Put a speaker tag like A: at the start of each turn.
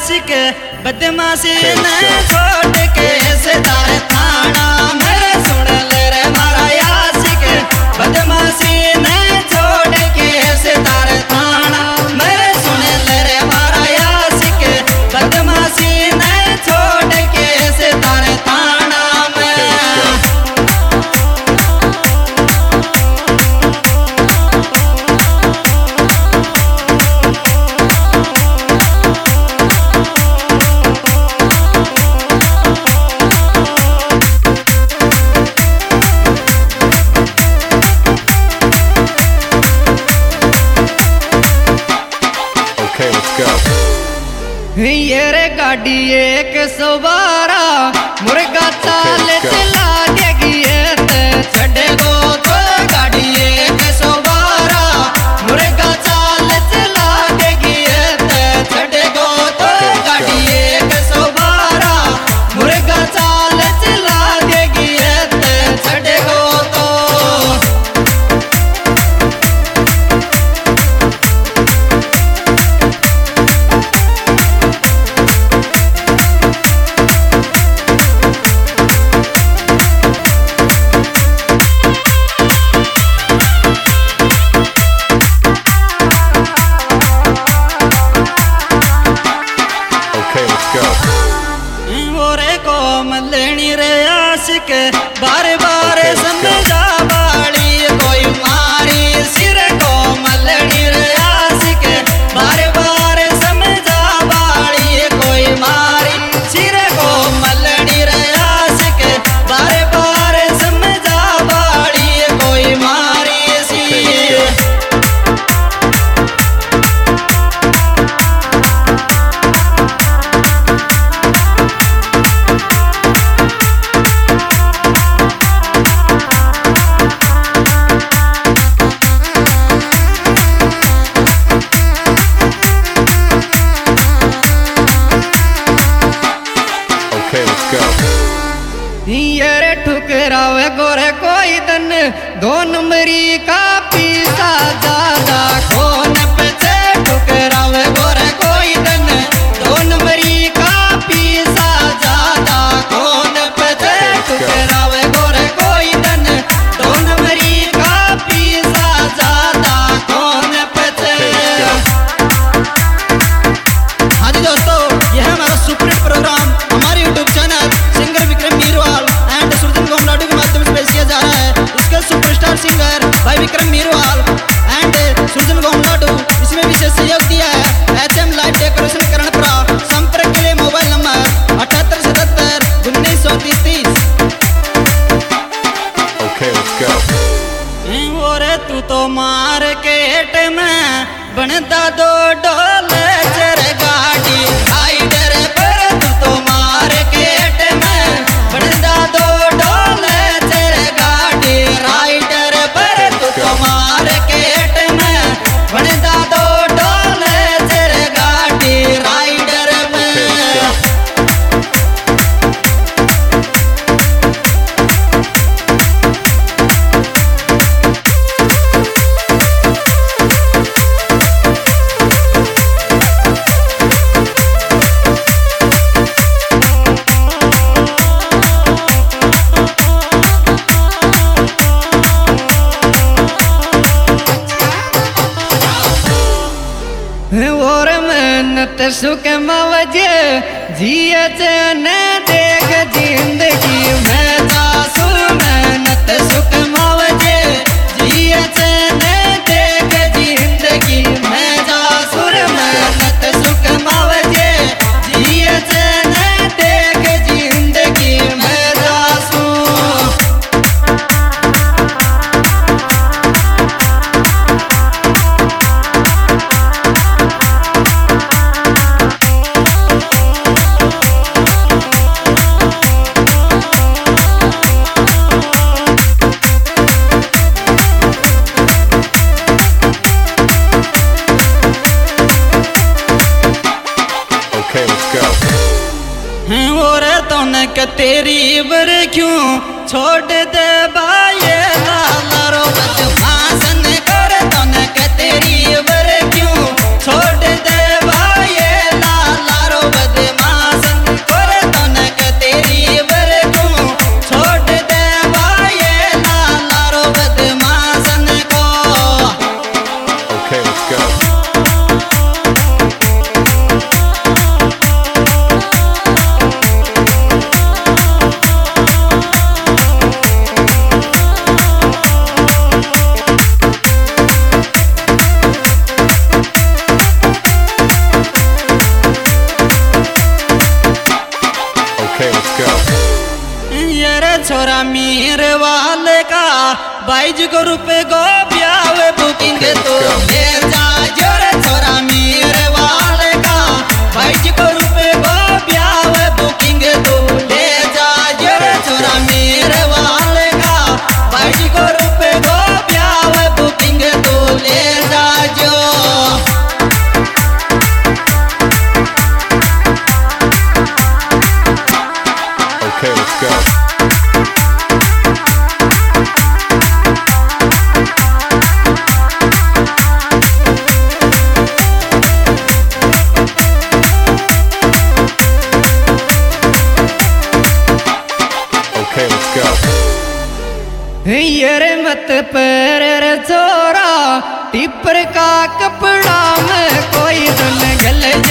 A: आशिक बदमाशी ने छोड़ के सितार थाना मेरे सुन ले रे मारा आशिक बदमाशी ने छोड़ के सितार थाना मेरे सुन ले रे मारा आशिक बदमाशी ने छोड़ के सितार थाना में ये रे गाड़ी 112 मुर्गा चाल चला देगी छड़े गो तो गाड़ी 112 मुर्गा चाल चला देगी छड़े गो तो गाड़ी 112 मुर्गा चाल चला देगी छड़े गो तो लेनी रे आशिक बार बार समझा बाड़ी कोई मारी सिर को मलनी रे आशिक बार बार समझा बाड़ी कोई मारी सिर को मलनी रे आशिक बार बार समझा बाड़ी कोई मारी सिर ये ठुकरावे गोरे कोई दन 2 नंबरी का पीसा ज्यादा कौन पे ठुकरावे गोरे कोई दन 2 नंबरी का पीसा ज्यादा कौन पे ठुकरावे गोरे कोई दन 2 नंबरी का पीसा ज्यादा कौन पे। हाँ जी दोस्तों, यह है हमारा सुपर हिट प्रोग्राम हमारे YouTube channel singer Vikram Meerwal and Surjan Gomladu के माध्यम से पेश किया जा रहा है। इसके सुपरस्टार सिंगर भाई विक्रम मीरवाल एंड सुरजन गोमलाडू इसमें विशेष सहयोग दिया है HM लाइव डेकोरेशन करणपुरा। संपर्क के लिए मोबाइल नंबर 7877 1930 ओरे तू तो मार्केट में बनता 2 डोले चर गाड़ी राइडर पर तू तो मार्केट में बनता 2 डोले चर गाड़ी राइडर पर तू तो मार्केट में बनता 2 डोले चर गाड़ी राइडर में। और मेहनत सुख मवजे जिए चैन देख जिंदगी में जासु मेहनत सुख मवजे जिए चैन देख जिंदगी में जासुर मेहनत सुख मवजे जिए चैन देख जिंदगी में जासु। के तेरी बर क्यों छोड़ दे बाये लालारो बदमाशन कर तने के तेरी बर क्यों छोड़ दे बाये लालारो छोरा मीर वाले का 22 रुपए गो ब्यावे बुकिंग तो ले जाजो रे छोरा मीर वाले का 22 रुपए गो ब्यावे बुकिंग तो ले जाजो रे छोरा मीर वाले का 22 रुपए गो ब्यावे बुकिंग तो ले जाजो।
B: Okay, let's go. Okay, let's go.
A: ये रे मत पर रे छोरा टिपर का कपड़ा में कोई दुल्हन गले